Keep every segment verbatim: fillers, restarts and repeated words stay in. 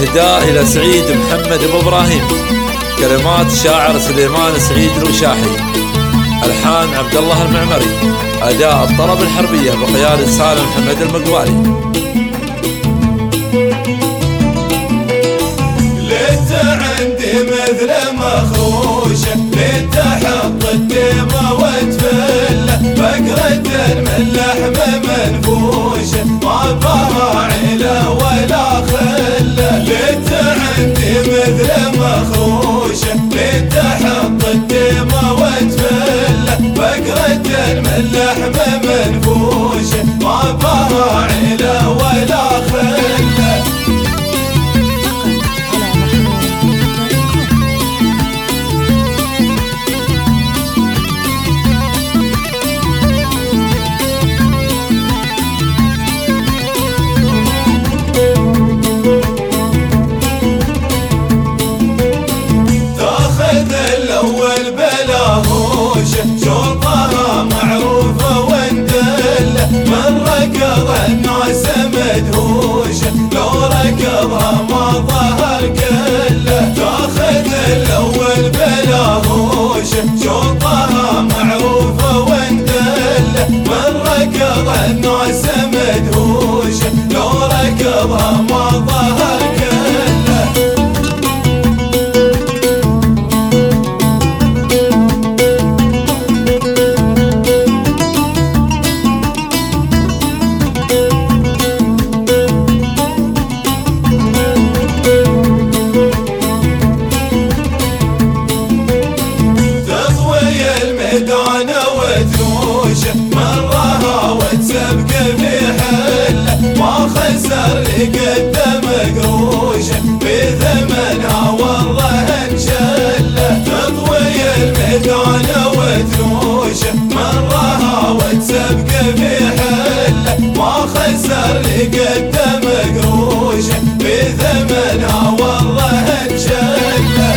إهداء إلى سعيد محمد أبو إبراهيم. كلمات شاعر سليمان سعيد الوشاحي. ألحان عبد الله المعمري. أداء الطرب الحربية بقيادة سالم محمد المقوالي. ليت عندي مثل مخروشة، ليت أحط الدمى واتفله، بقرة من لحمة منفوشة، ما بها عيلة ولا خلة. ليت عندي مثل مخروشة، ليت أحط الدمى واتفله، بقرة من لحمة منفوشة، ما بها عيلة ولا خلة. الأول بلاهوشة، شوطها معروفة واندلة، من ركضها الناس مدهوشة، لو ركضها ما ظهر كله. تاخذ الأول بلاهوشة، شوطها معروفة واندلة، من ركضها الناس مدهوشة، لو ركضها ما ظهر كله. ميدانة وتروشة، مرها وتسبق في حلة، ما خسر لقدم قروشة، بثمنها والله انشله. تطوي الميدانة وتروشة، مرها وتسبق في حلة، ما خسر لقدم قروشة، بثمنها والله انشله.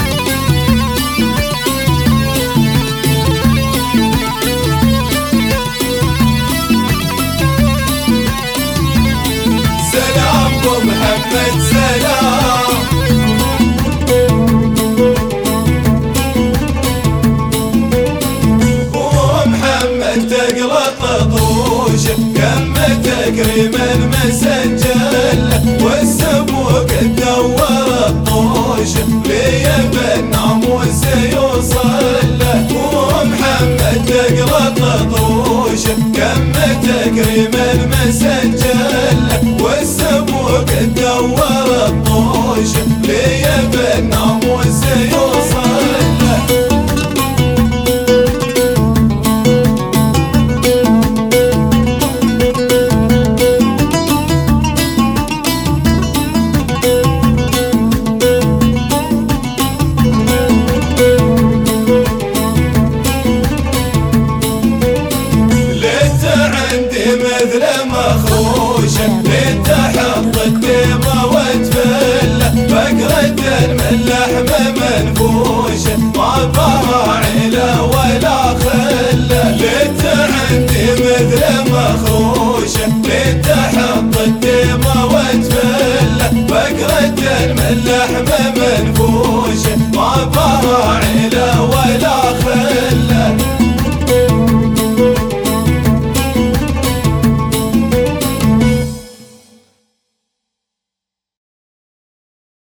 محمد سلام ومحمد تقلط طوشه، كم تكريما مسجل، والسبوق تدور الطوشه، لي بالناموس يوصل له. ومحمد تقلط طوشه، كم تكريما مسجل، والسبوق تدور الطوشه، لي بالناموس يوصل له. ليت عندي مثل مخروشة، ليت أحط الدمى واتفله، بقرة من لحمة منفوشة، ما بها عيلة ولا خلة. ليت عندي مثل مخروشة، ليت أحط الدمى واتفله، بقرة من لحمة